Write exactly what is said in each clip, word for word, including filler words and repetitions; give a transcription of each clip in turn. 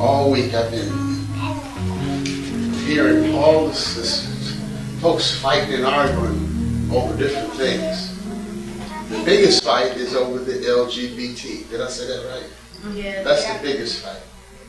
all week I've been hearing all this, this folks fighting and arguing over different things. The biggest fight is over the L G B T. Did I say that right? Yeah. That's the biggest fight.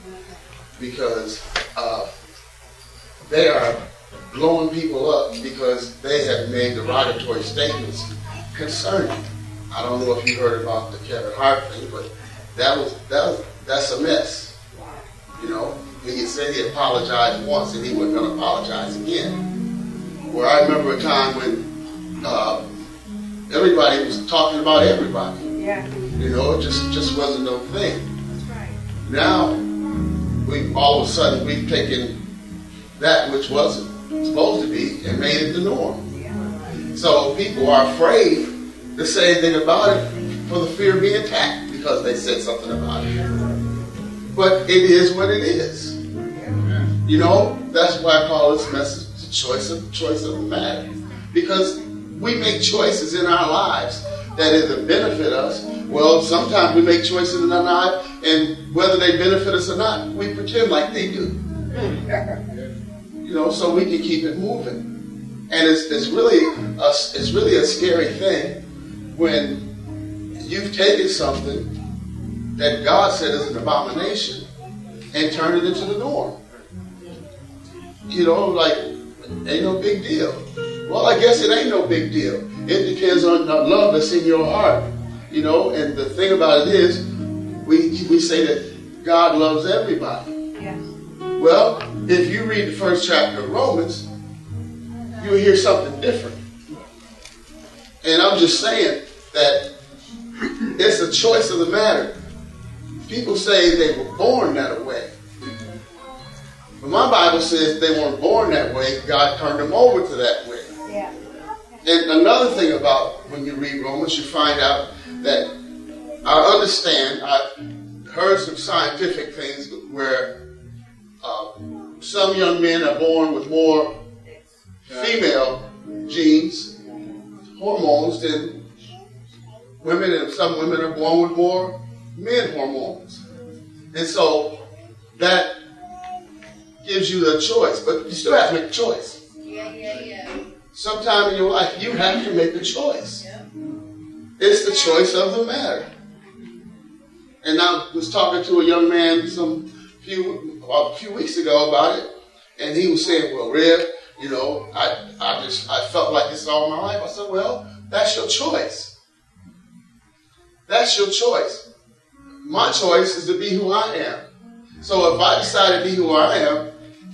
Because uh, they are blowing people up because they have made derogatory statements concerning. I don't know if you heard about the Kevin Hart thing, but that was that was that's a mess. You know, he said he apologized once and he wasn't going to apologize again. Where I remember a time when uh, everybody was talking about everybody. Yeah. You know, it just just wasn't no thing. That's right. Now, we all of a sudden we've taken that which wasn't supposed to be and made it the norm. Yeah. So people are afraid to say anything about it for the fear of being attacked because they said something about it. But it is what it is. You know, that's why I call this message the choice of choice of the matter. Because we make choices in our lives that either benefit us. Well, sometimes we make choices in our life, and whether they benefit us or not, we pretend like they do. You know, so we can keep it moving. And it's, it's really a, it's really a scary thing when you've taken something that God said is an abomination and turned it into the norm. You know, like, ain't no big deal. Well, I guess it ain't no big deal. It depends on the love that's in your heart. You know, and the thing about it is, we we say that God loves everybody. Yes. Well, if you read the first chapter of Romans, you'll hear something different. And I'm just saying that it's a choice of the matter. People say they were born that way. But my Bible says they weren't born that way. God turned them over to that way. Yeah. And another thing about when you read Romans, you find out that I understand, I've heard some scientific things where uh, some young men are born with more female genes, hormones, than women, and some women are born with more men hormones. And so that gives you the choice, but you still have to make a choice. Yeah, yeah, yeah. Sometime in your life, you have to make a choice. It's the choice of the matter. And I was talking to a young man some few a few weeks ago about it, and he was saying, "Well, Rev, you know, I I just I felt like this all my life." I said, "Well, that's your choice. That's your choice. My choice is to be who I am. So if I decide to be who I am,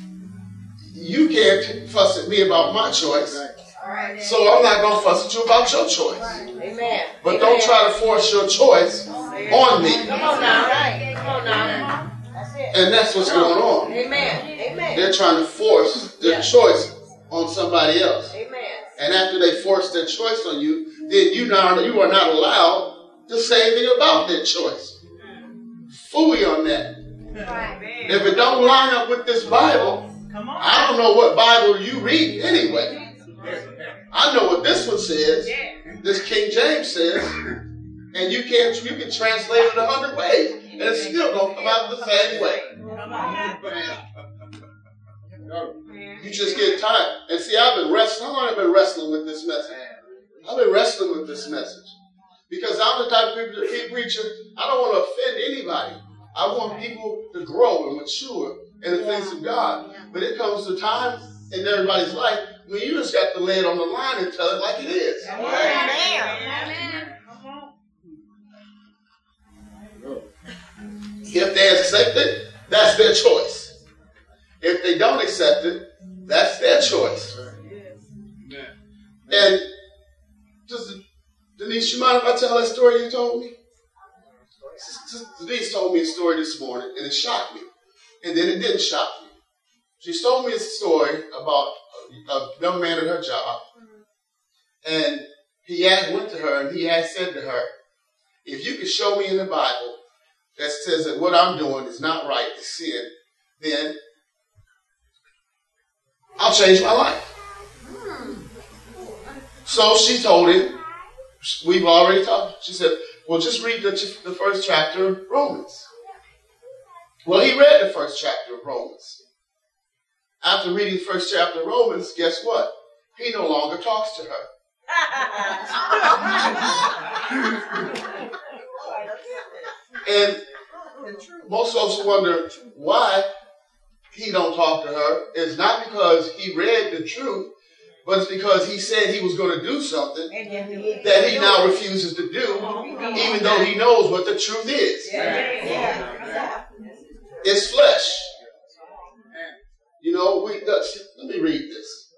you can't fuss at me about my choice. Right. So I'm not going to fuss at you about your choice. Right. Amen. But Amen. don't try to force your choice on me." Come on now. Right. Come on now. That's it. And that's what's going on. Amen. Amen. They're trying to force their Yeah. choice on somebody else. Amen. And after they force their choice on you, then you, not, you are not allowed to say anything about their choice. Phooey on that. Right. If it don't line up with this Bible, I don't know what Bible you read anyway. I know what this one says. This King James says. And you can't you can translate it a hundred ways. And it's still gonna come out the same way. You just get tired. And see, I've been wrestling. How long have I been wrestling with this message? I've been wrestling with this message. Because I'm the type of people that keep preaching. I don't want to offend anybody. I want people to grow and mature in the things of God. But it comes to time in everybody's life when you just got to lay it on the line and tell it like it is. Amen. If they accept it, that's their choice. If they don't accept it, that's their choice. And just, Denise, you mind if I tell that story you told me? Denise told me a story this morning, and it shocked me. And then it didn't shock me. She told me a story about a young man at her job. And he had went to her, and he had said to her, "If you could show me in the Bible that says that what I'm doing is not right, it's sin, then I'll change my life." So she told him, we've already talked. She said, "Well, just read the, the first chapter of Romans." Well, he read the first chapter of Romans. After reading the first chapter of Romans, guess what? He no longer talks to her. And most folks wonder why he don't talk to her. It's not because he read the truth, but it's because he said he was going to do something that he now refuses to do, even though he knows what the truth is. It's flesh. You know, we, let me read this.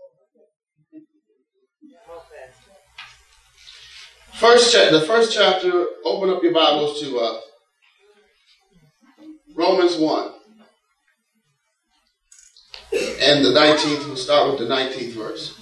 First, cha- the first chapter, open up your Bibles to uh, Romans one. And the nineteenth, we'll start with the nineteenth verse.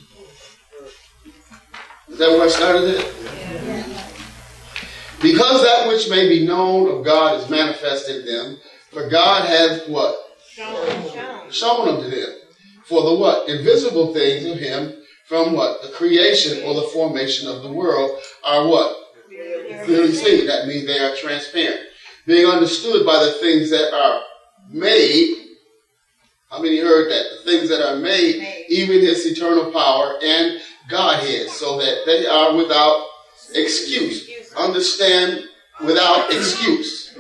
Is that where I started it? Yeah. Because that which may be known of God is manifest in them, for God hath what? Shown. Shown unto them. For the what? Invisible things of him from what? The creation or the formation of the world are what? Clearly seen. That means they are transparent. Being understood by the things that are made. How many heard that? The things that are made, made. Even his eternal power and Godhead, so that they are without excuse. Understand without excuse.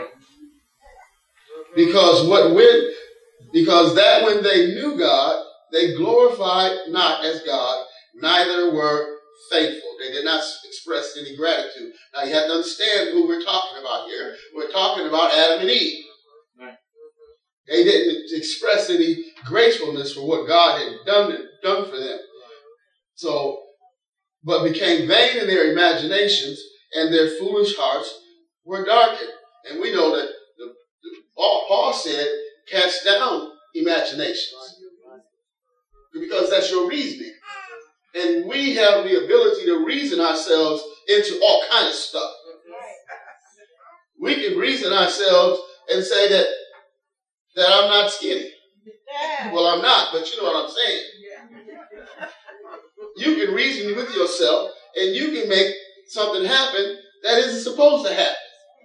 Because what when because that when they knew God, they glorified not as God, neither were thankful. They did not express any gratitude. Now you have to understand who we're talking about here. We're talking about Adam and Eve. They didn't express any gratefulness for what God had done, done for them. So, but became vain in their imaginations, and their foolish hearts were darkened. And we know that the, the, Paul said, cast down imaginations. Because that's your reasoning. And we have the ability to reason ourselves into all kinds of stuff. We can reason ourselves and say that that I'm not skinny. Well, I'm not, but you know what I'm saying. You can reason with yourself, and you can make something happen that isn't supposed to happen.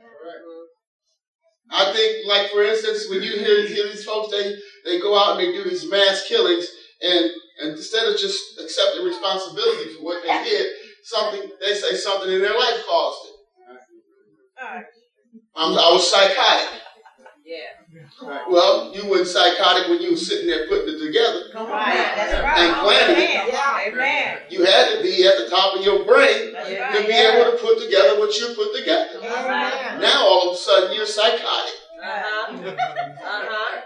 I think, like, for instance, when you hear, hear these folks, they, they go out and they do these mass killings, and, and instead of just accepting responsibility for what they did, something they say something in their life caused it. I'm, I was psychotic. Yeah. Well, you weren't psychotic when you were sitting there putting it together. Right. That's right. And planning it. Yeah. Amen. You had to be at the top of your brain That's to right. be yeah. able to put together what you put together. Amen. Now all of a sudden you're psychotic. Uh-huh. Uh-huh.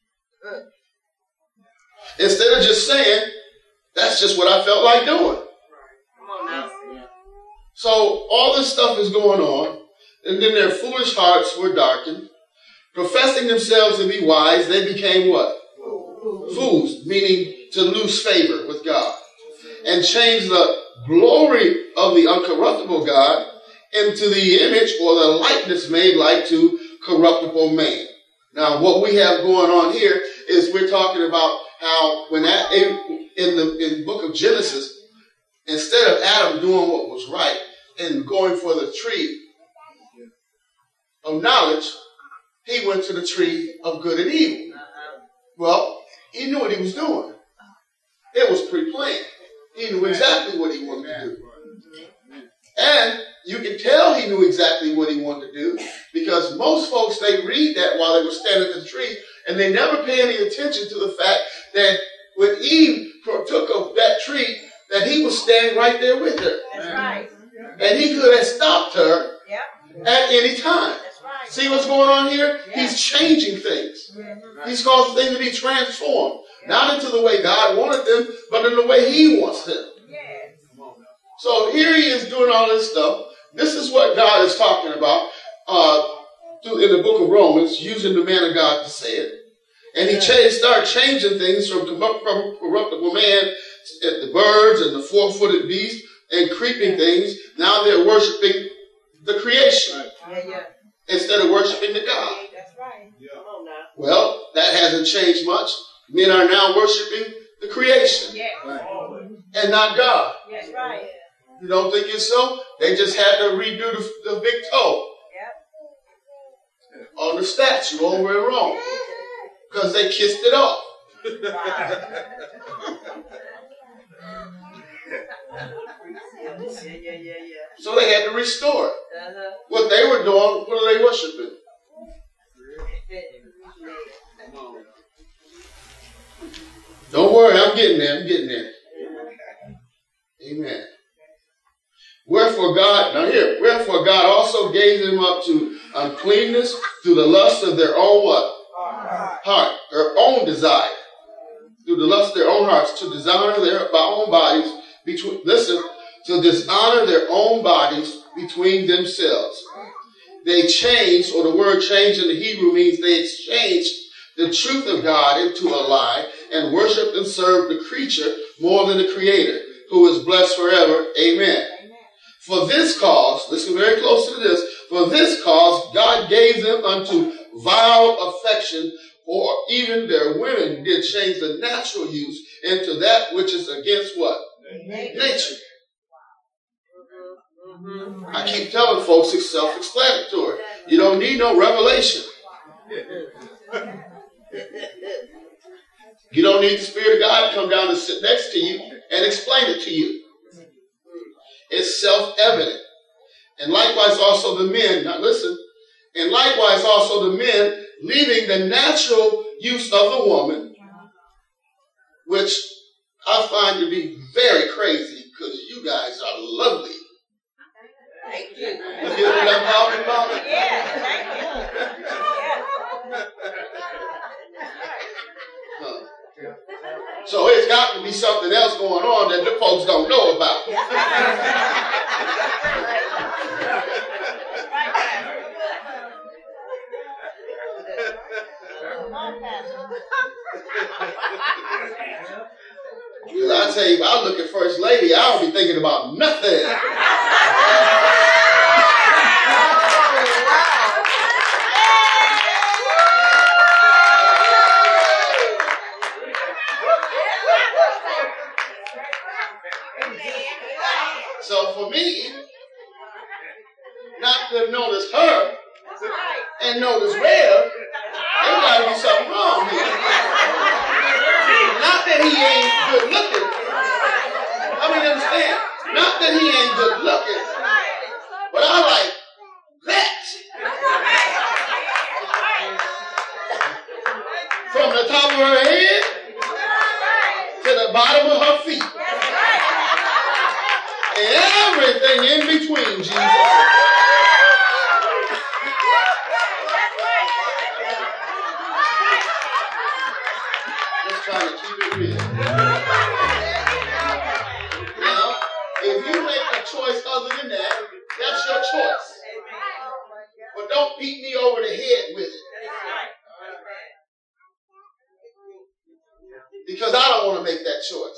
Instead of just saying, that's just what I felt like doing. Come on now. So all this stuff is going on, and then their foolish hearts were darkened. Professing themselves to be wise, they became what? Fools, meaning to lose favor with God. And changed the glory of the uncorruptible God into the image or the likeness made like to corruptible man. Now, what we have going on here is we're talking about how when that in the in the book of Genesis, instead of Adam doing what was right and going for the tree of knowledge, he went to the tree of good and evil. Well, he knew what he was doing. It was pre-planned. He knew exactly what he wanted to do. And you can tell he knew exactly what he wanted to do because most folks, they read that while they were standing at the tree and they never pay any attention to the fact that when Eve partook of that tree, that he was standing right there with her. That's right. And he could have stopped her yep. at any time. See what's going on here? Yeah. He's changing things. Mm-hmm. He's causing things to be transformed. Yeah. Not into the way God wanted them, but in the way he wants them. Yeah. So here he is doing all this stuff. This is what God is talking about uh, in the book of Romans, using the man of God to say it. And he yeah. started changing things from, from corruptible man, the birds and the four-footed beast and creeping things. Now they're worshiping the creation. Yeah, yeah. Instead of worshiping the God. That's right. Yeah. Come on now. Well, that hasn't changed much. Men are now worshiping the creation. Yeah. Right. And not God. That's right. You don't think it's so? They just had to redo the, the big toe. Yep. on the statue over in Rome because they kissed it off. Yeah, yeah, yeah, yeah. So they had to restore it. Uh-huh. What they were doing, what are they worshiping? Don't worry, I'm getting there, I'm getting there. Amen. Wherefore God, now here, wherefore God also gave them up to uncleanness through the lust of their own what? Heart, their own desire. Through the lust of their own hearts, to dishonor their own bodies between, listen, to dishonor their own bodies between themselves. They changed, or the word change in the Hebrew means they exchanged the truth of God into a lie and worshiped and served the creature more than the Creator, who is blessed forever. Amen. For this cause, listen very close to this, for this cause God gave them unto vile affection, or even their women did change the natural use into that which is against what? Nature. I keep telling folks it's self-explanatory. You don't need no revelation. You don't need the Spirit of God to come down and sit next to you and explain it to you. It's self-evident. And likewise also the men, now listen, and likewise also the men leaving the natural use of the woman, which I find to be very crazy because you guys are lovely. Thank you. You get what I'm talking about? Yeah, thank you. Huh. So it's got to be something else going on that the folks don't know about. Because I tell you, if I look at First Lady, I don't be thinking about nothing. So for me, not to notice her and notice Rev, there got to be something wrong here. Not that he ain't good looking. I mean, understand? Not that he ain't good looking, but I like that. From the top of her head to the bottom of her feet. And everything in between, Jesus. Just trying to keep it real. Now, if you make a choice other than that, that's your choice. But don't beat me over the head with it. Because I don't want to make that choice.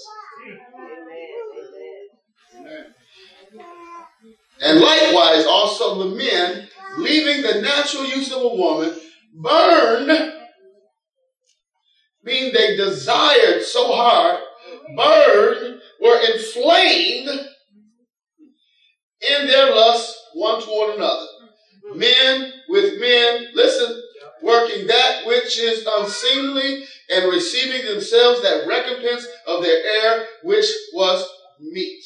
And likewise, also the men, leaving the natural use of a woman, burned, meaning they desired so hard, burned, were inflamed in their lust one toward another. Men with men, listen, working that which is unseemly and receiving themselves that recompense of their error, which was meat.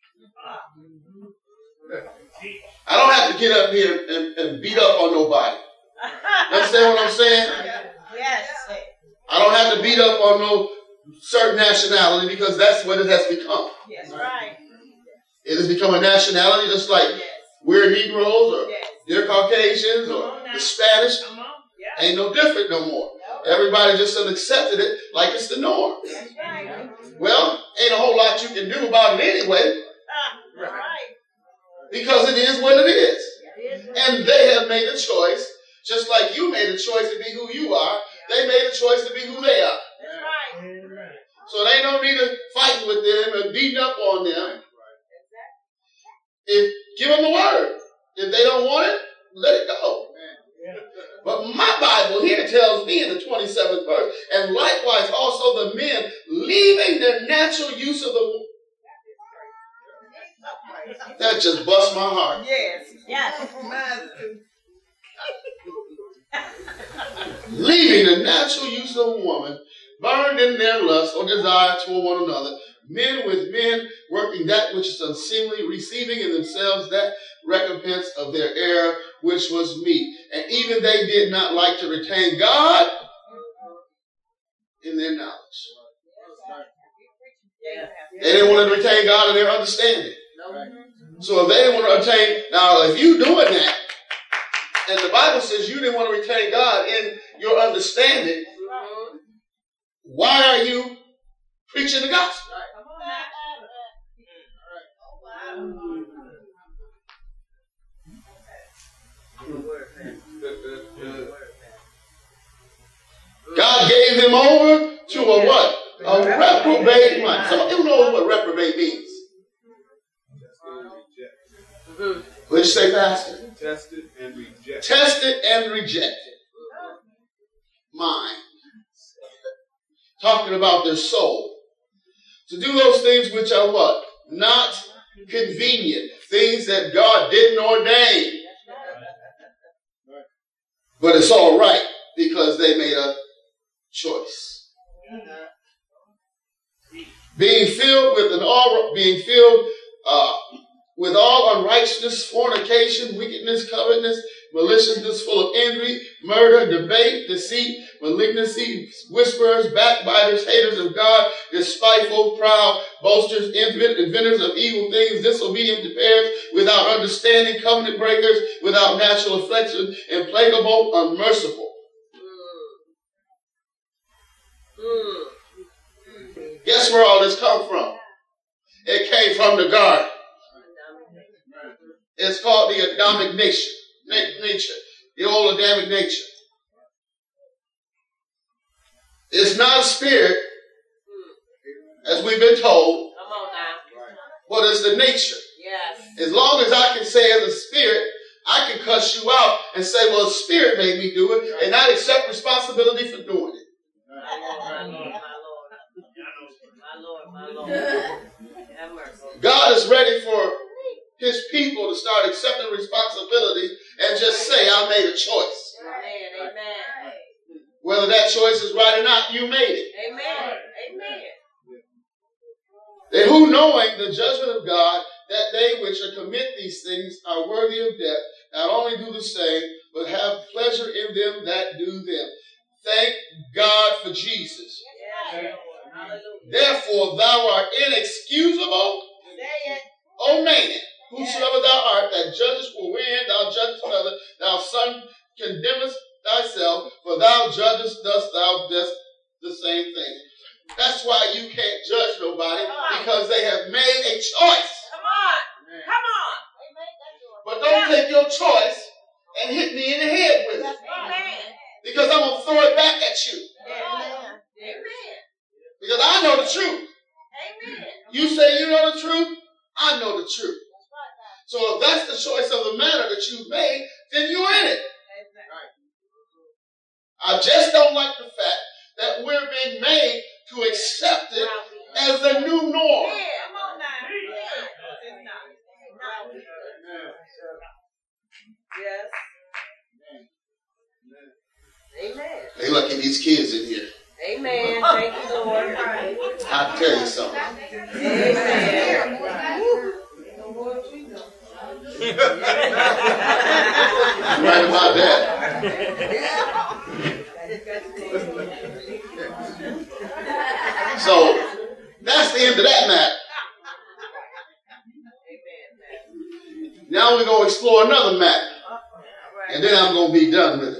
I don't have to get up here and, and beat up on nobody. You understand what I'm saying? Yes. I don't have to beat up on no certain nationality because that's what it has become. Yes, right. It has become a nationality just like Yes. we're Negroes or Yes. they're Caucasians or the Spanish. Come on. Yeah. Ain't no different no more. Nope. Everybody just accepted it like it's the norm. That's right. Well, ain't a whole lot you can do about it anyway Ah, that's right. because it is what it is. It is what And they have made a choice, just like you made a choice to be who you are. They made a choice to be who they are. That's right. So they don't need to fight with them and beating up on them. If give them the word. If they don't want it, let it go. But my Bible here tells me in the twenty-seventh verse, and likewise also the men leaving their natural use of the. That just busts my heart. Yes. Yes. Mine too. leaving the natural use of a woman, burned in their lust or desire toward one another, men with men, working that which is unseemly, receiving in themselves that recompense of their error, which was meat. And even they did not like to retain God in their knowledge. They didn't want to retain God in their understanding. So if they didn't want to retain, now if you doing that, and the Bible says you didn't want to retain God in your understanding, why are you preaching the gospel? God gave them over to a what? A reprobate mind. Some people know what reprobate means. What did you say, Pastor? Tested and rejected. Tested and rejected. Mind. Talking about their soul. To do those things which are what? Not convenient. Things that God didn't ordain. But it's all right because they made a choice. Being filled with an all, being filled uh, with all unrighteousness, fornication, wickedness, covetousness, maliciousness, full of envy, murder, debate, deceit, malignancy, whisperers, backbiters, haters of God, despiteful, proud, boasters, inventors of evil things, disobedient to parents, without understanding, covenant breakers, without natural affection, implacable, unmerciful. Guess where all this come from? It came from the garden. It's called the Adamic nature, nature, the old Adamic nature. It's not a spirit, as we've been told, but it's the nature. As long as I can say as a spirit, I can cuss you out and say, well, the spirit made me do it, and not accept responsibility for doing it. God is ready for his people to start accepting responsibility and just say, I made a choice. Amen. Whether that choice is right or not, you made it. Amen. Amen. And who, knowing the judgment of God, that they which commit these things are worthy of death, not only do the same, but have pleasure in them that do them. Thank God for Jesus. Yes. Therefore thou art inexcusable, O man, whosoever thou art, that judgest for wherein thou judgest another, thou son condemnest thyself, for thou judgest, thus thou dost the same thing. That's why you can't judge nobody, because they have made a choice. Come on. Come on. But don't take your choice and hit me in the head with it, Amen. because I'm going to throw it back at you. Amen. Amen. Because I know the truth. Amen. You say you know the truth, I know the truth. So if that's the choice of the matter that you've made, then you're in it. I just don't like the fact that we're being made to accept it as the new norm. Yeah, come on now. Yes. Amen. They lucky these kids in here. Amen. Thank you, Lord. I'll tell you something. Amen. You're right about that. So that's the end of that matter. Now we're going to explore another matter. And then I'm going to be done with it.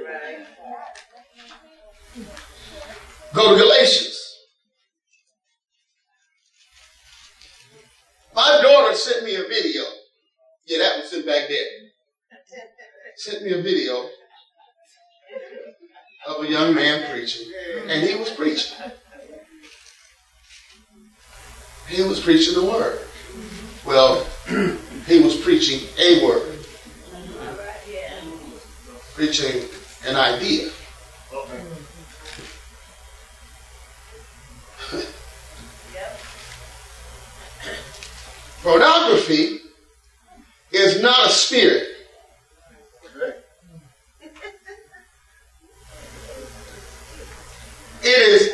Go to Galatians. My daughter sent me a video. Yeah, that was sitting back there. Sent me a video of a young man preaching. And he was preaching. He was preaching the word. Well, he was preaching a word. Preaching an idea. Pornography is not a spirit.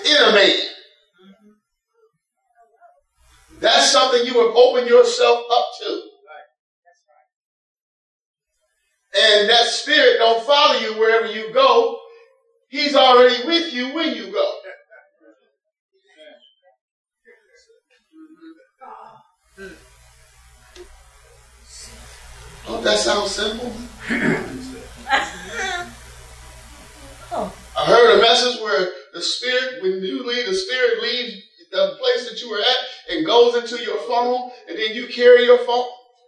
in a man. That's something you have opened yourself up to. And that spirit don't follow you wherever you go. He's already with you when you go. Don't that sound simple? I heard a message where the spirit, when you leave, the spirit leaves the place that you were at and goes into your phone, and then you carry your phone.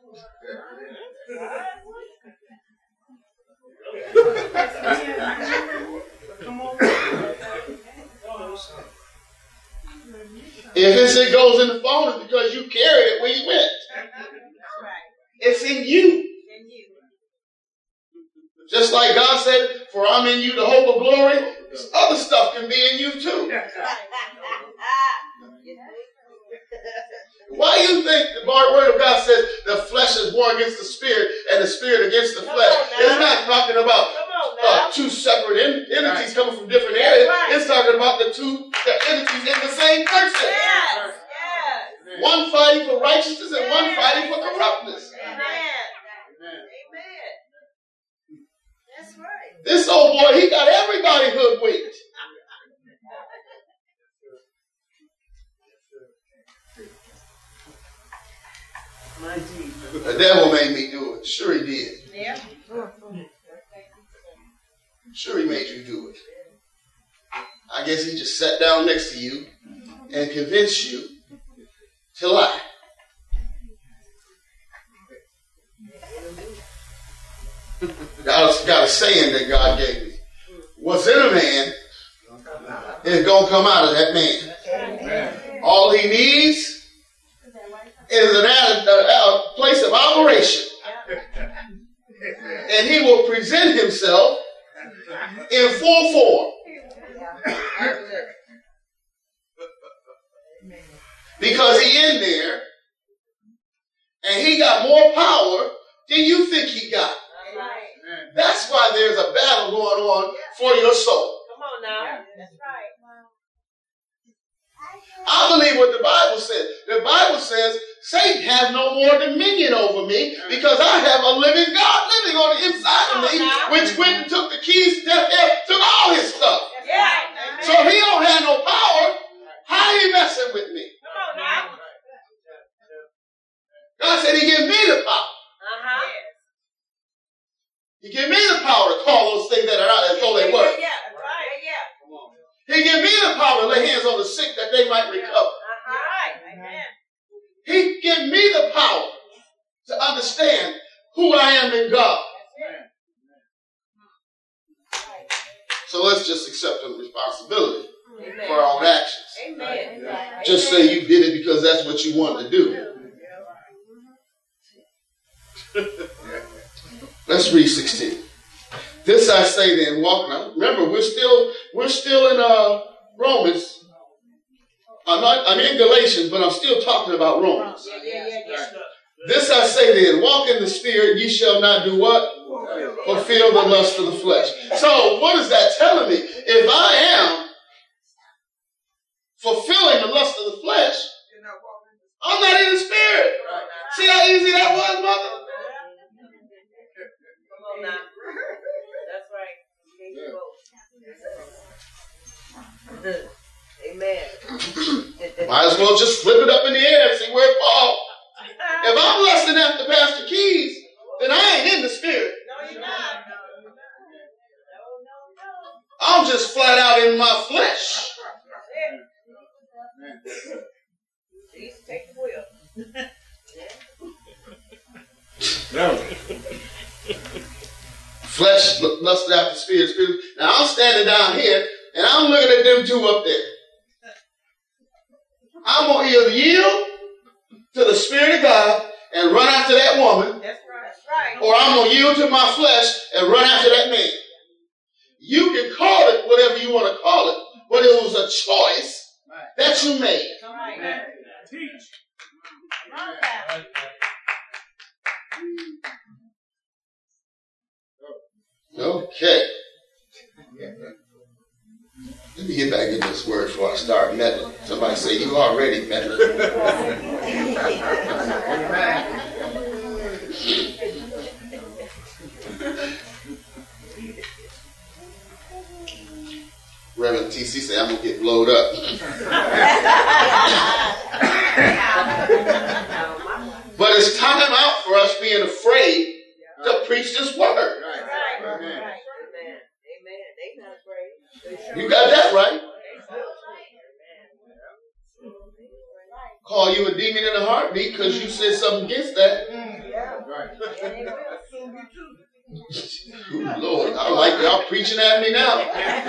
If it's, it goes in the phone, it's because you carried it where you went. It's in you. Just like God said, for I'm in you, the hope of glory, this other stuff can be in you too. Why do you think the word of God says the flesh is war against the spirit and the spirit against the flesh? It's not talking about uh, two separate en- entities coming from different areas. It's talking about the two the entities in the same person. Yes. Yes. One fighting for righteousness and one fighting for corruptness. Amen. Amen. That's right. This old boy, he got everybody hoodwinked. The devil made me do it. Sure he did. Yeah. Sure he made you do it. I guess he just sat down next to you and convinced you to lie. Got a saying that God gave me. What's in a man is going to come out of that man. All he needs is an a, a place of operation. And he will present himself in full form. Because he in there and he got more power than you think he got. That's why there's a battle going on for your soul. Come on now. That's right. I believe what the Bible says. The Bible says Satan has no more dominion over me because I have a living God living on the inside of me, which went and took the keys to death, hell, took all his stuff. Yeah. So if he don't have no power, how he messing with me? Come on now. God said he gave me the power. Uh-huh. He gave me the power to call those things that are not as though they were. Yeah, yeah, right. Yeah. He gave me the power to lay hands on the sick that they might recover. Uh-huh. Amen. He gave me the power to understand who I am in God. So let's just accept the responsibility Amen. for our own actions. Amen. Just say you did it because that's what you wanted to do. Let's read sixteen. This I say then, walk now. Remember, we're still we're still in uh, Romans. I'm not I'm in Galatians, but I'm still talking about Romans. Yeah, yeah, yeah, yeah. This I say then, walk in the Spirit, ye shall not do what? Fulfill the lust of the flesh. So what is that telling me? If I am fulfilling the lust of the flesh, I'm not in the Spirit. See how easy that was, mother? Come on now. That's right. Amen. Might as well just flip it up in the air and see where it falls. If I'm lusting after Pastor Keys, then I ain't in the Spirit. No, you're not. No, no, no. I'm just flat out in my flesh. Jesus, take the wheel. No. Flesh lusted after spirit, spirit. Now I'm standing down here and I'm looking at them two up there. I'm going to either yield to the Spirit of God and run after that woman, That's right. That's right. or I'm going to yield to my flesh and run after that man. You can call it whatever you want to call it, but it was a choice that you made. Come on. Teach. Come on now. Okay. Let me get back in this word before I start meddling. Somebody say, you already meddling. Reverend T C said, I'm going to get blowed up. But it's time out for us being afraid to preach this word. You got that right. Call you a demon in a heartbeat because you said something against that. Ooh, Lord, I like y'all preaching at me now.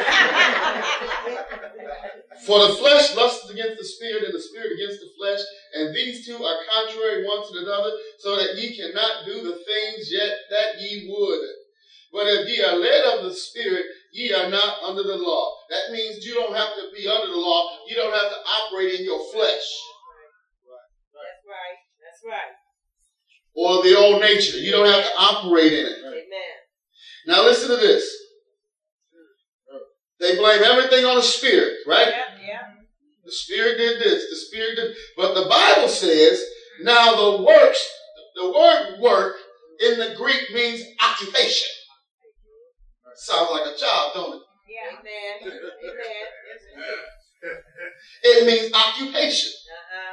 For the flesh lusts against the spirit, and the spirit against the flesh, and these two are contrary one to another, so that ye cannot do the things yet that ye would. But if ye are led of the Spirit, ye are not under the law. That means you don't have to be under the law. You don't have to operate in your flesh. That's right. That's right. Or the old nature. You don't have to operate in it. Amen. Now listen to this. They blame everything on the Spirit, right? Yeah, yeah. The Spirit did this. The Spirit did. But the Bible says, now the works, the word work in the Greek means occupation. Sounds like a job, don't it? Yeah. Amen. Amen. It means occupation. Uh-huh.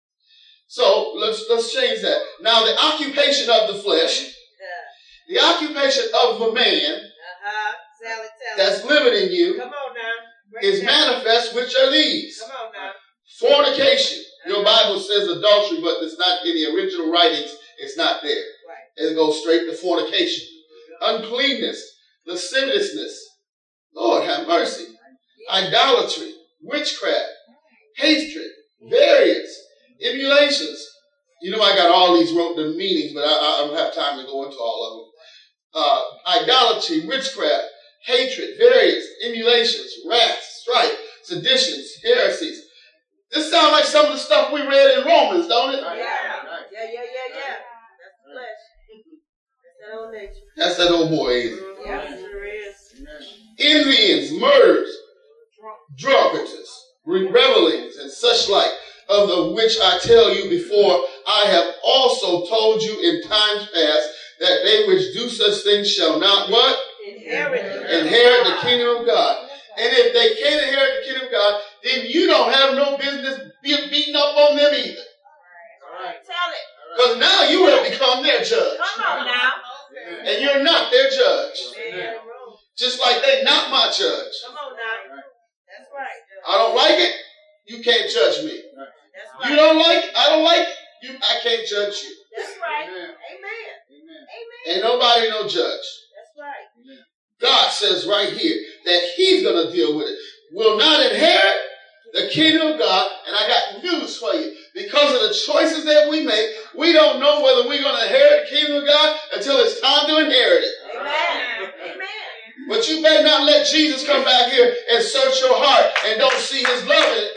So let's let's change that. Now the occupation of the flesh, Uh, the occupation of a man uh-huh. Tell it, tell it. that's living in you Come on now. Break is it down. manifest, which are these. Come on now. Fornication. Your Bible says adultery, but it's not in the original writings. It's not there. Right. It goes straight to fornication. Uncleanness, lasciviousness, Lord have mercy, idolatry, witchcraft, hatred, variance, emulations. You know I got all these wrote the meanings, but I, I don't have time to go into all of them. Uh, idolatry, witchcraft, hatred, variance, emulations, wrath, strife, seditions, heresies. This sounds like some of the stuff we read in Romans, don't it? Yeah. Yeah, yeah, yeah, yeah. That's the flesh. That's that old nature. That's that old boy, ain't it? Mm, yeah, sure is. Envyings, murders, drunkenness, revelings, and such like, of the which I tell you before, I have also told you in times past, that they which do such things shall not what? Inherit the Inherit the kingdom of God. And if they can't inherit the kingdom of God, then you don't have no business being beating up on them either. Tell it. Because now you have become their judge. Come on now. And you're not their judge. Yeah. Just like they not my judge. Come on now. That's right. I don't like it, you can't judge me. That's right. You don't like it, I don't like it, you, I can't judge you. That's right. Amen. Amen. Ain't nobody no judge. That's right. God says right here that he's going to deal with it. Will not inherit the kingdom of God. And I got news for you. Because of the choices that we make, we don't know whether we're going to inherit the kingdom of God until it's time to inherit it. Amen. Amen. But you better not let Jesus come back here and search your heart and don't see his love in it.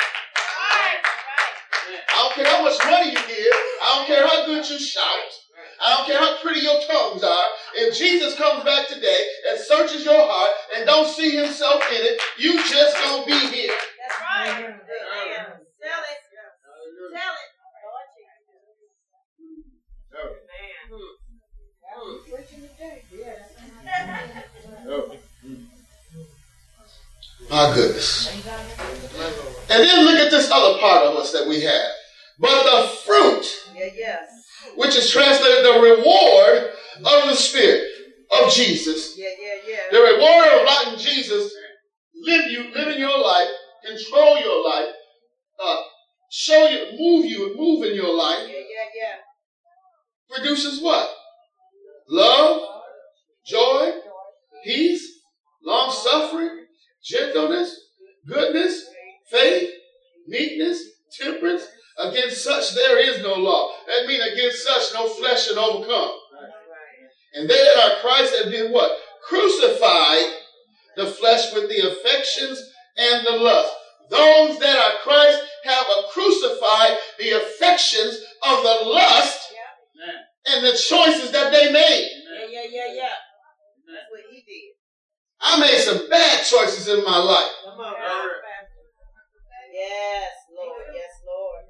I don't care how much money you give. I don't care how good you shout. I don't care how pretty your tongues are. If Jesus comes back today and searches your heart and don't see himself in it, you just gonna be here. That's right. Amen. Tell it. Tell it. My goodness. And then look at this other part of us that we have. But the fruit, Yeah, yes. which is translated the reward of the Spirit of Jesus. Yeah, yeah, yeah. The reward of letting Jesus live you, live in your life, control your life, uh, show you, move you, move in your life. Yeah, yeah, yeah. Produces what? Love, joy, peace, long suffering, gentleness, goodness, faith, meekness, temperance. Against such there is no law. That means against such no flesh should overcome. And they that are Christ have been what? Crucified the flesh with the affections and the lust. Those that are Christ have crucified the affections of the lust and the choices that they made. Yeah, yeah, yeah, yeah. That's what he did. I made some bad choices in my life. Come on. Yes, Lord. Yes, Lord.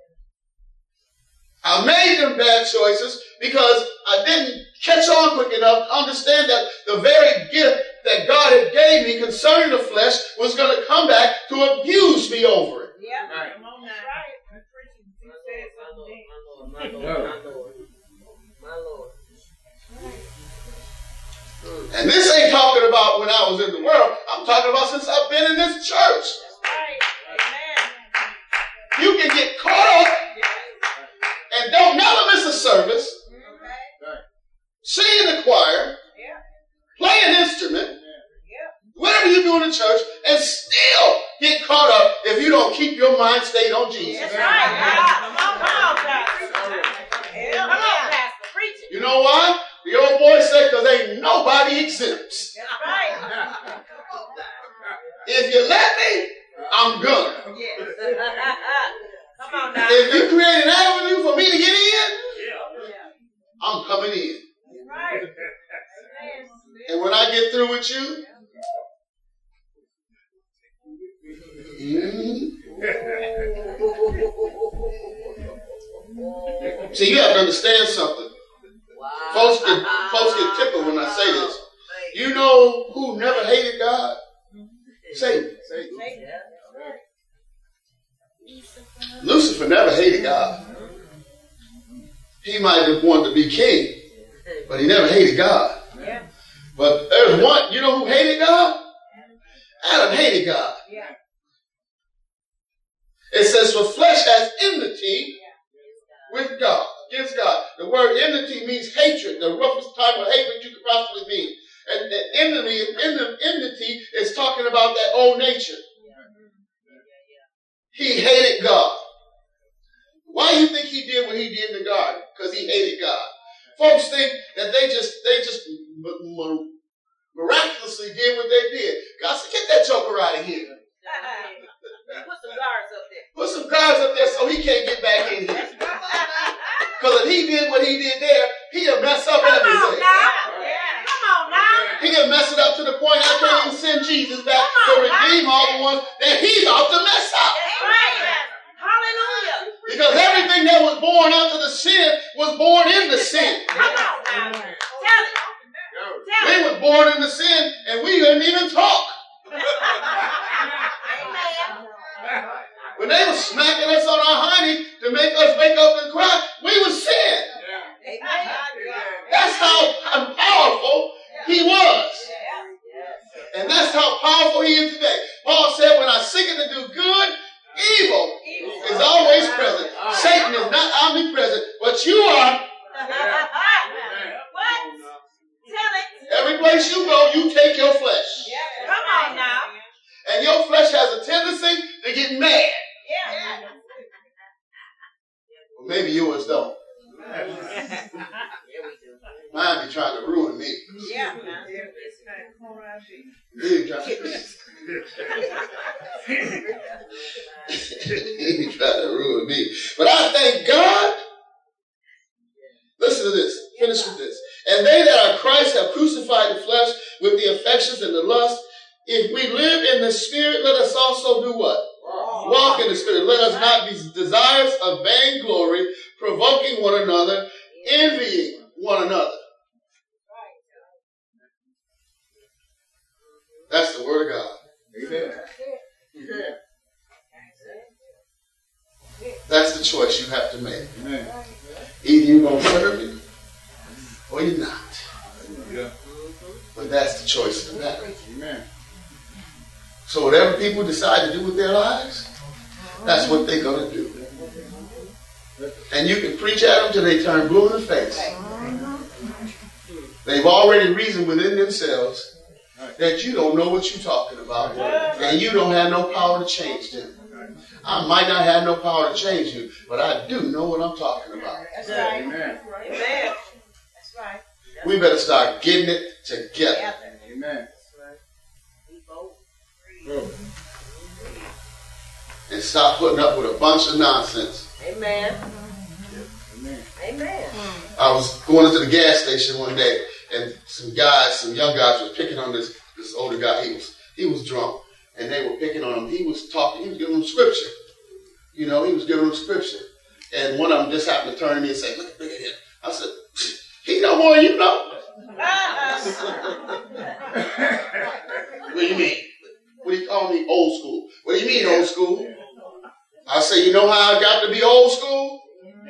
I made them bad choices because I didn't catch on quick enough to understand that the very gift that God had gave me concerning the flesh was going to come back to abuse me over it. Yeah. Right. Come on now. Right. My Lord, my Lord, my Lord, my Lord. My Lord. And this ain't talking about when I was in the world. I'm talking about since I've been in this church. That's right. Amen. You can get caught up and don't never miss a service, Okay. sing in the choir, Yeah. play an instrument, Yeah. whatever you do in the church, and still get caught up if you don't keep your mind stayed on Jesus. That's right. Come on, come on, Pastor. Come on, Pastor. Preach it. You know why? The old boy said, because ain't nobody exempts. That's right. If you let me, I'm gonna. Yes. Come on now. If you create an avenue for me to get in, Yeah. I'm coming in. Right. Amen. And when I get through with you, mhm. See, you have to understand something. Wow. Folks get, folks get tickled when I say this. You know who never hated God? Satan. Lucifer never hated God. He might have wanted to be king, but he never hated God. Yeah. But there's one, you know who hated God? Adam hated God. Yeah. It says, for flesh has enmity with God, against God. The word enmity means hatred, the roughest type of hatred you could possibly mean. And the enemy, enmity is talking about that old nature. He hated God. Why do you think he did what he did in the garden? Because he hated God. Folks think that they just they just miraculously did what they did. God said, get that joker out of here. Put some guards up there. Put some guards up there so he can't get back in here. Because if he did what he did there, he'll mess up Come everything. on now. Yeah. Come on now. He'll mess it up to the point I can't even send Jesus back to redeem all the ones that he's about to mess up. That's right. Hallelujah. Because everything that was born after the sin was born in the sin. Come on now. Tell it. Tell They it. was born in the sin and we didn't even talk. Amen. When they were smacking us on our honey to make us wake up and cry, we was sin. Amen. That's how powerful he was. And that's how powerful he is today. Paul said, when I seek to do good, evil is always present. Satan is not omnipresent, but you are. What? Tell it. Every place you go, you take your flesh. Come on now. And your flesh has a tendency to get mad. Yeah. Well, maybe yours don't. Mine be trying to ruin me. Yeah. He be trying to, he be trying to ruin me. But I thank God. Listen to this. Finish with this. And they that are Christ have crucified the flesh with the affections and the lust. If we live in the Spirit, let us also do what? Walk, Walk in the Spirit. Let us not be desirous of vainglory, provoking one another, envying one another. That's the word of God. Amen. That's the choice you have to make. Amen. Either you're going to serve me or you're not. Yeah. But that's the choice of the matter. Amen. So whatever people decide to do with their lives, that's what they're going to do. And you can preach at them till they turn blue in the face. They've already reasoned within themselves that you don't know what you're talking about. And you don't have no power to change them. I might not have no power to change you, but I do know what I'm talking about. That's right. Amen. Amen. That's right. We better start getting it together. Amen. And stop putting up with a bunch of nonsense. Amen. Amen. Amen. I was going into the gas station one day, and some guys, some young guys, was picking on this, this this older guy. He was he was drunk, and they were picking on him. He was talking. He was giving them scripture. You know, he was giving them scripture. And one of them just happened to turn to me and say, "Look, look at him." I said, "He know more than you know." What do you mean? What do you call me? Old school. What do you mean, old school? I say, you know how I got to be old school?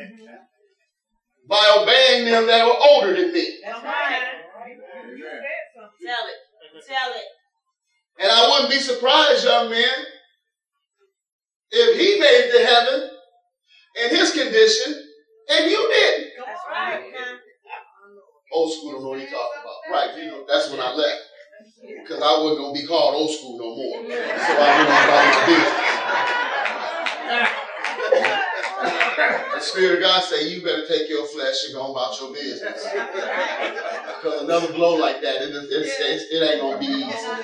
By obeying them that were older than me. That's right. Tell it. Tell it. And I wouldn't be surprised, young men, if he made it to heaven in his condition and you didn't. That's right. Old school don't know what he's talking about. Right, you know, that's when I left. Because I wasn't going to be called old school no more. So I went on about my business. The Spirit of God say, you better take your flesh and go about your business. Because another blow like that, it, it, it, it ain't going to be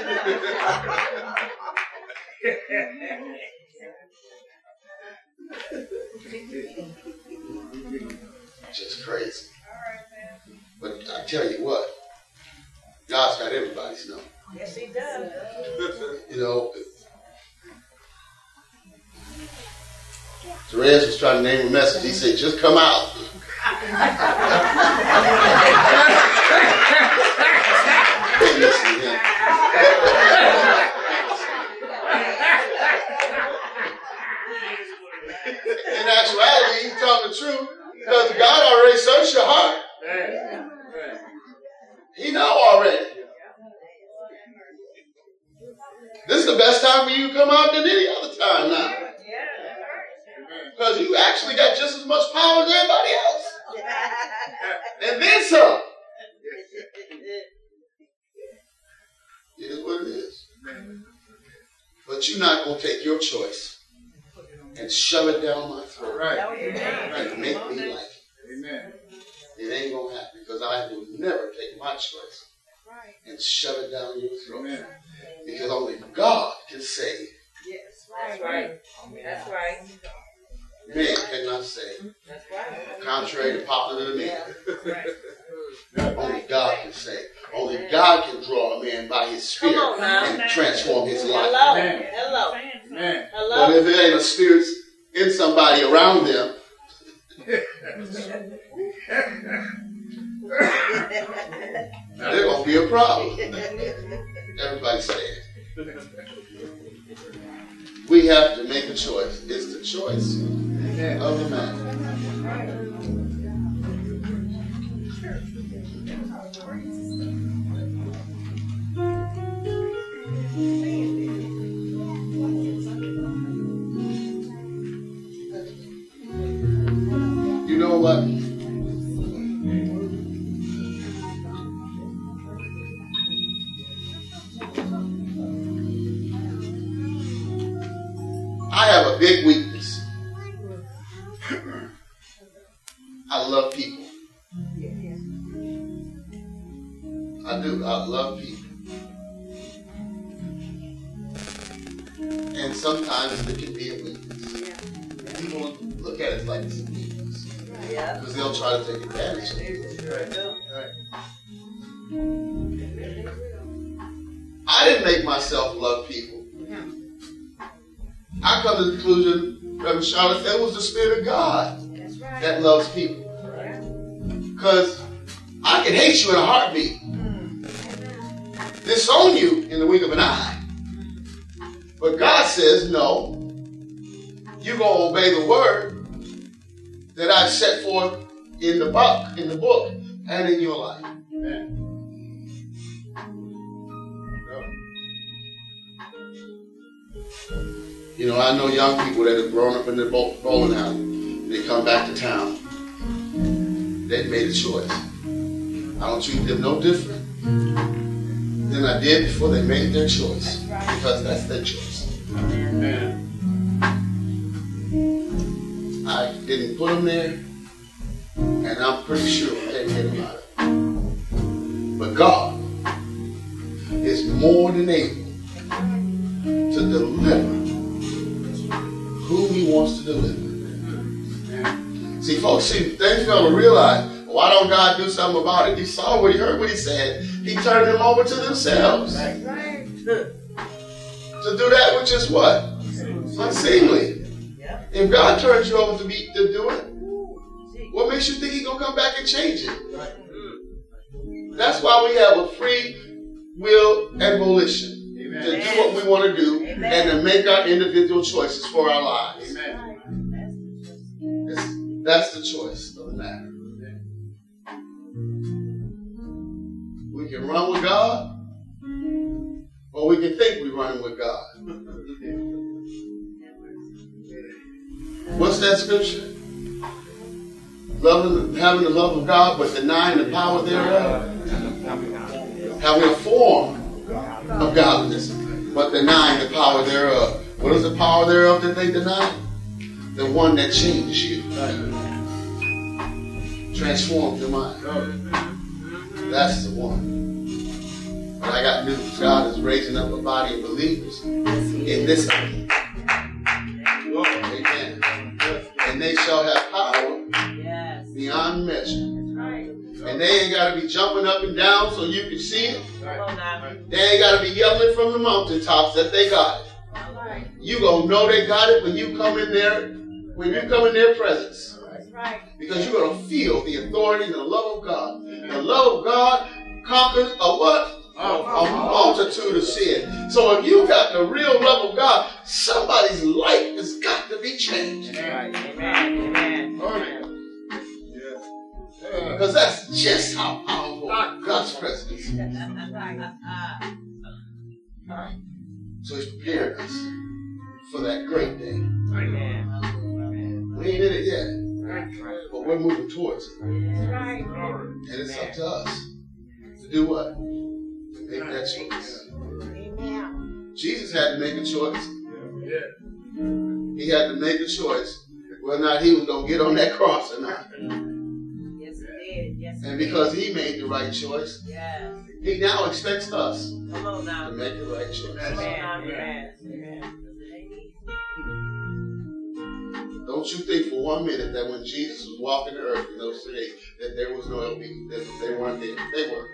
easy. Just crazy. But I tell you what, God's got everybody's number. Yes, he does. You know, Therese was trying to name a message. He said, just come out. In actuality, he's telling the truth because God already searched your heart. He know already. This is the best time for you to come out than any other time now. Because you actually got just as much power as everybody else. And then some. It is what it is. But you're not going to take your choice and shove it down my throat. Right. And make me like it. Amen. It ain't going to happen because I will never take my choice and shove it down your throat. Amen. Because only God can save. Yes, that's right. That's right. Man cannot save. That's right. Contrary to popular opinion. Right. Only God can save. Only God can draw a man by his spirit Come on now. and transform his life. Hello. Amen. Hello. Amen. But Hello. if it ain't a spirit in somebody around them, there's going to be a problem. Everybody say it. We have to make a choice. It's the choice of the man. You know what? I have a big weakness. I love people. I do. I love people. And sometimes it can be a weakness. People look at it like it's a weakness. Yeah. Because they'll try to take advantage of it. I didn't make myself love people. I come to the conclusion, Reverend Charlotte, that was the Spirit of God That's right. that loves people. Because I can hate you in a heartbeat. Disown you in the wink of an eye. But God says, no, you're going to obey the word that I've set forth in the book, in the book and in your life. Amen. You know, I know young people that have grown up in the bowling alley. They come back to town. They've made a choice. I don't treat them no different than I did before they made their choice. Because that's their choice. Amen. I didn't put them there, and I'm pretty sure I can't get them out of it. But God is more than able to deliver who He wants to deliver. See, folks, see, things fail to realize, why don't God do something about it? He saw what He heard what He said. He turned them over to themselves. Right. To do that which is what? Unseemly. Yeah. If God turns you over to be to do it, what makes you think He's gonna come back and change it? That's why we have a free will and volition Amen. To do what we want to do Amen. And to make our individual choices for our lives. Amen. It's, that's the choice of the matter. We can run with God, or we can think we're running with God. What's that scripture? Loving, having the love of God, but denying the power thereof. Having a form of godliness, but denying the power thereof. What is the power thereof that they deny? The one that changes you. Transforms your mind. That's the one. But I got news. God is raising up a body of believers in this earth. Amen. And they shall have power beyond measure. And they ain't got to be jumping up and down so you can see it. They ain't got to be yelling from the mountaintops that they got it. You gonna know they got it when you come in there, when you come in their presence. Because you're gonna feel the authority and the love of God. The love of God conquers a what? A multitude of sin. So if you got the real love of God, somebody's life has got to be changed. Amen. Because that's just how powerful God's presence is. So He's prepared us for that great day. We ain't in it yet, but we're moving towards it. And it's up to us to do what? To make that choice. Jesus had to make a choice. He had to make a choice whether or not He was going to get on that cross or not. And because He made the right choice, yes. He now expects us Come on now. to make the right choice. Amen. Amen. Don't you think for one minute that when Jesus was walking the earth in those three days that there was no L B, that they weren't there. They were.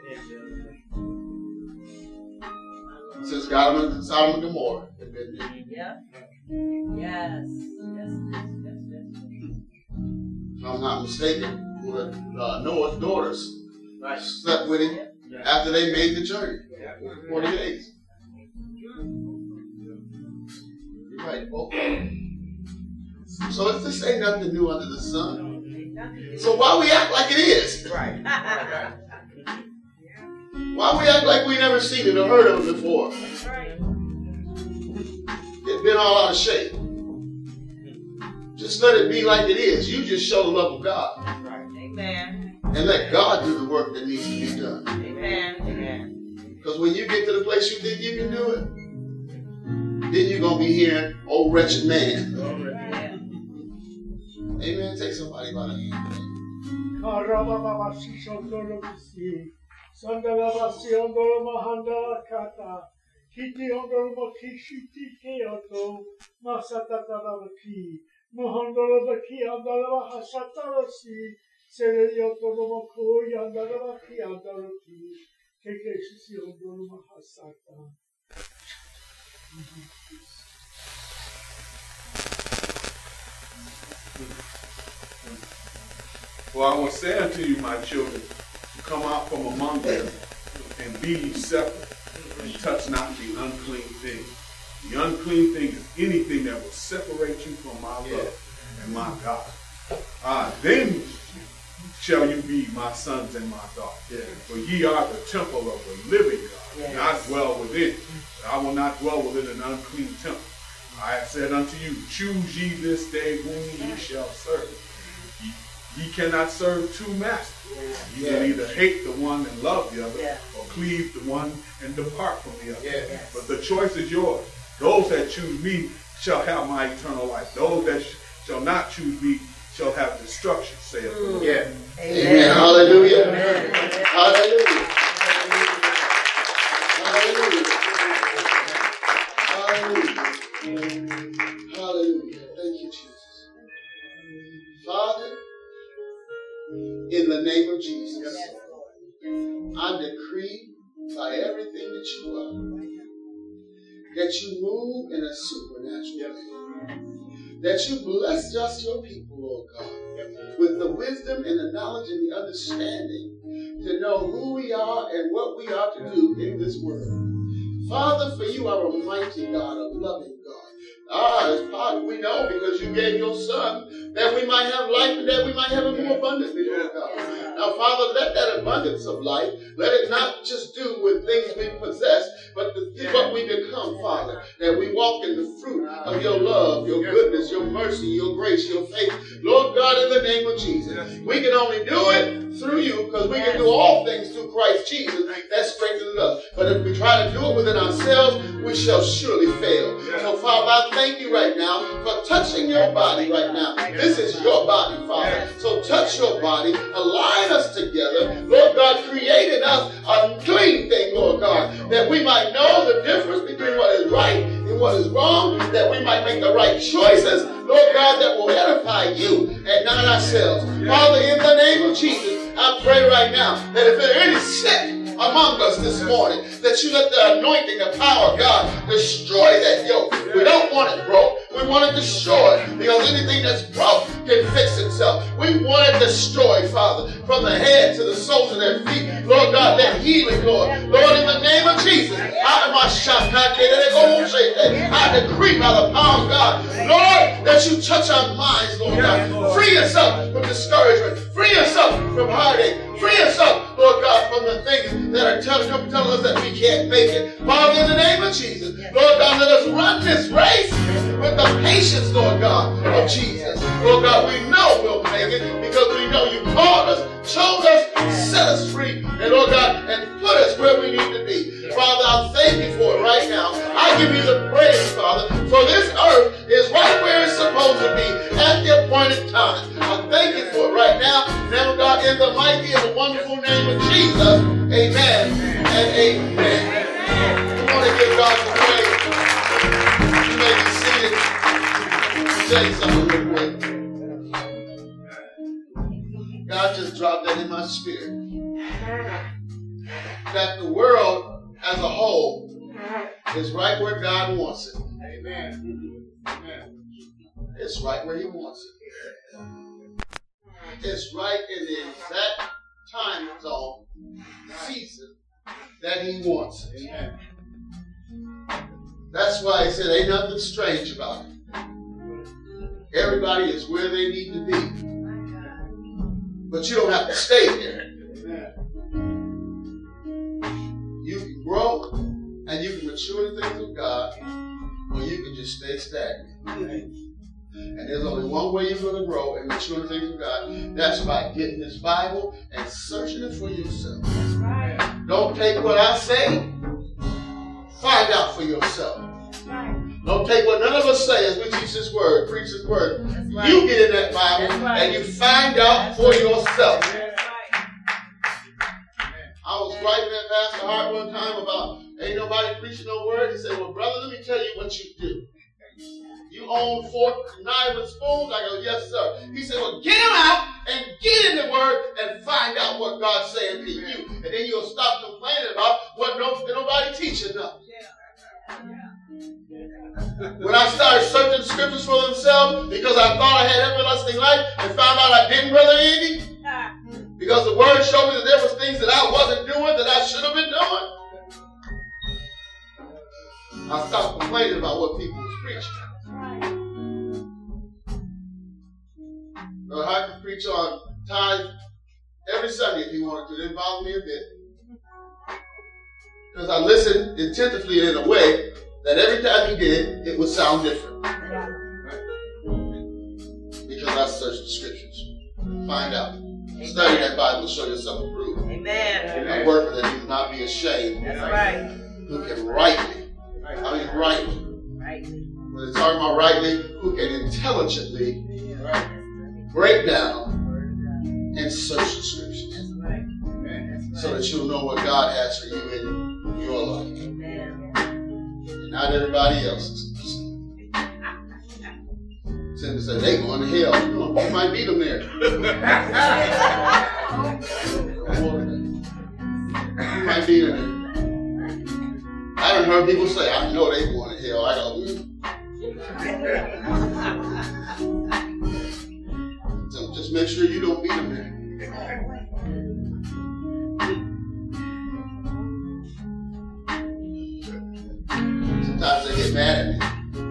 Since Sodom and Sodom and Gomorrah had been there. Yeah. Yes. Yes. Yes. Yes. If I'm not mistaken. Uh, Noah's daughters right. slept with him yeah. after they made the journey. Yeah. forty days. You're right. Okay. So it's this ain't nothing new under the sun. So why we act like it is? Right. Why we act like we never seen it or heard of it before? Right. It's been all out of shape. Just let it be like it is. You just show the love of God. Amen. And let God do the work that needs to be done. Amen. Amen. Because when you get to the place you think you can do it, then you're going to be hearing, oh, wretched man. Yeah. Amen. Take somebody by the hand. Well, I will say unto you, my children, come out from among them and be ye separate, and touch not the unclean thing. The unclean thing is anything that will separate you from my love and my God. Ah, then shall you be my sons and my daughters. Yeah. For ye are the temple of the living God, yes. and I dwell within. But I will not dwell within an unclean temple. I have said unto you, choose ye this day whom ye shall serve. Ye, ye cannot serve two masters. Ye yeah. will either hate the one and love the other, yeah. or cleave the one and depart from the other. Yes. But the choice is yours. Those that choose me shall have my eternal life. Those that sh- shall not choose me shall have destruction, saith the Lord. Yeah. Amen. Amen. Hallelujah. Amen. Hallelujah. Hallelujah. Hallelujah. Hallelujah. Thank you, Jesus. Father, in the name of Jesus, I decree that you are. That you move in a supernatural way. That you bless just your people, Lord God, with the wisdom and the knowledge and the understanding to know who we are and what we are to do in this world. Father, for you are a mighty God, a loving God. Ah, it's part we know because you gave your son that we might have life and that we might have it more abundantly, Lord God. Now, Father, let that abundance of life, let it not just do with things we possess, but the, what we become, Father, that we walk in the fruit of your love, your goodness, your mercy, your grace, your faith. Lord God, in the name of Jesus, we can only do it through you because we can do all things through Christ Jesus that strengthens us. But if we try to do it within ourselves, we shall surely fail. So, Father, I thank you right now for touching your body right now. This is your body, Father. So touch your body, align us together. Lord God, create in us a clean thing, Lord God, that we might know the difference between what is right and what is wrong, that we might make the right choices, Lord God, that will edify you and not ourselves. Father, in the name of Jesus, I pray right now that if there are any sick among us this morning, that you let the anointing, the power of God destroy that yoke. We don't want it broke. We want it destroyed because anything that's broke can fix itself. We want it destroyed, Father, from the head to the soles of their feet. Lord God, that healing, Lord. Lord, in the name of Jesus, I decree by the power of God, Lord, that you touch our minds, Lord God. Free us up from discouragement. Free us up from heartache. Free us up, Lord God, from the things that are telling, telling us that we can't make it. Father, in the name of Jesus, Lord God, let us run this race with the patience, Lord God, of Jesus. Lord God, we know we'll make it because we know you called us, showed us, set us free, and Lord God, and put us where we need to be. Father, I thank you for it right now. I give you the praise, Father, for this earth is right where it's supposed to be at the appointed time. I thank you for it right now. Now, God, in the mighty and the wonderful name of Jesus, amen and amen. I want to give God the praise. You may be seated. Let me tell you something real quick. God just dropped that in my spirit. That the world as a whole is right where God wants it. Amen. Amen. It's right where he wants it. It's right in the exact time zone, season that he wants it. Amen. That's why he said ain't nothing strange about it. Everybody is where they need to be. But you don't have to stay there. You can grow and you can mature in the things of God, or you can just stay stagnant. And there's only one way you're going to grow and mature in the things of God. That's by getting this Bible and searching it for yourself. Don't take what I say. Find out for yourself. Don't take what none of us say as we teach this word, preach this word. Right. You get in that Bible right. and you find out for yourself. Right. I was writing at Pastor Hart one time about ain't nobody preaching no word. He said, well, brother, let me tell you what you do. You own fork, knife, and spoons? I go, yes, sir. He said, well, get them out and get in the word and find out what God's saying to you. And then you'll stop complaining about what no, nobody teaching them. When I started searching scriptures for themselves because I thought I had everlasting life and found out I didn't, Brother Andy, because the word showed me that there was things that I wasn't doing that I should have been doing, I stopped complaining about what people was preaching. So I could preach on tithe every Sunday if he wanted to. It didn't bother me a bit. Because I listened attentively in a way that every time he did it, it would sound different. Right? Because I searched the scriptures. Find out. Amen. Study that Bible, show yourself approved. Amen. A worker that you will not be ashamed. That's right. Who can rightly, I mean rightly. Rightly. When they're talking about rightly, who can intelligently right. break down and search the scriptures. That's right. That's right. So that you'll know what God has for you in your life. Not everybody else's. Cindy said, they going to hell. You, know, you might meet them there. You might meet them there. heard people say, I know they going to hell. I go, mm. So just make sure you don't beat them there. Sometimes they get mad at me.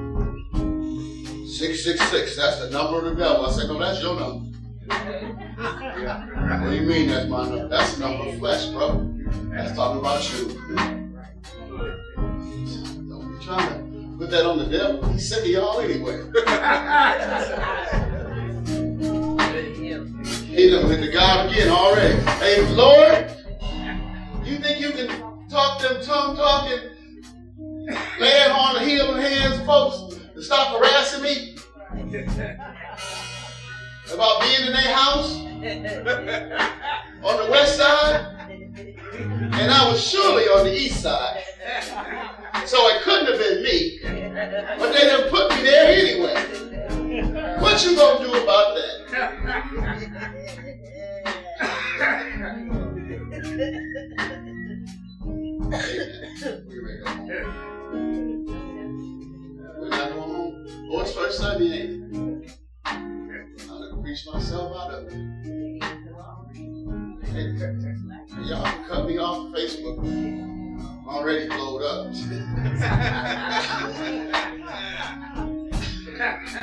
six six six, that's the number of the devil. I said, no, that's your number. What do you mean that's my number? That's the number of flesh, bro. That's talking about you. Don't be trying to put that on the devil. He's sick of y'all anyway. He done hit the God again already. Hey, Lord, you think you can talk them tongue talking, laying on the healing hands, folks, to stop harassing me about being in their house on the west side? And I was surely on the east side. So it couldn't have been me. But they done put me there anyway. What you gonna do about that? We're not going home. Oh, it's first Sunday, ain't it? I'm gonna preach myself out of it. Hey, y'all can cut me off Facebook. I'm already blowed up.